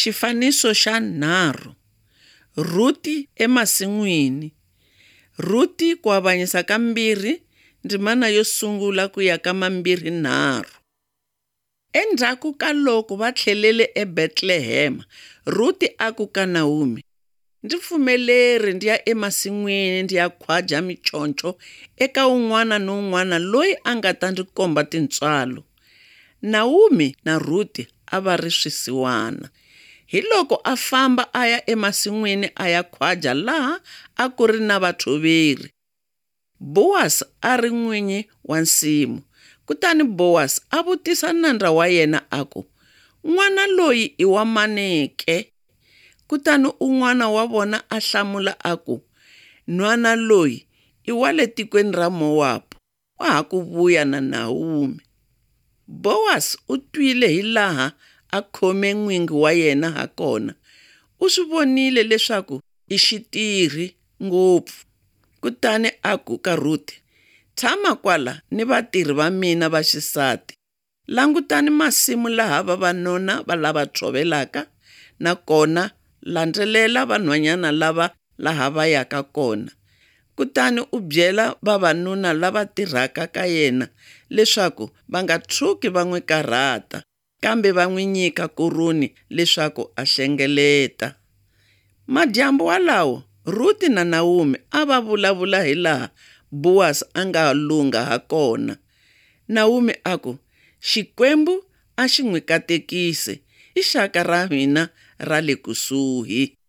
Xifaniso xa 3. Ruti emasin'wini. Ruti ku avanyisa ka 2 ndzimana yo sungula ku ya ka 23. Endzhaku ka loko va tlhelele eBetlehema, Ruti a ku ka Naomi, ndzi pfumeleri ndi ya emasin'wini ndi ya khwaja miconco eka un'wana na un'wana loyi a nga ta ndzi komba tintswalo. Naomi na Ruti a va ri swisiwana. Hi loko a famba a ya emasin'wini a ya khwaja laha a ku ri na vathoveri. Boaz a ri n'winyi wa nsimu. Kutani Boaz a vutisa nandra wa yena a ku, "N'wana loyi i wa mani ke?" Kutani un'wana wa vona a hlamula a ku, "N'wana loyi i wa le tikweni ra Mowabu, wa ha ku vuya na Naomi." Boaz u twile hi laha a khome n'wingi wa yena ha kona. U swi vonile leswaku i xitirhi ngopfu. Kutani a ku ka Ruti, "Tshama kwala ni vatirhi va mina va xisati. Langutani masimu laha vavanuna va lava tshovelaka, nakona landzelela vanhwanyana lava laha va yaka kona. Kutani u byela vavanuna lava tirhaka ka yena leswaku va nga tshuki va n'wi karhata, kambe va n'wi nyika koroni leswaku a hlengeleta." Madyambu walawo Ruti na Naomi a va vulavula hi laha Boaz a nga lungha ha kona. Naomi a ku, "Xikwembu a xi n'wi katekise, i xaka ra hina ra le kusuhi."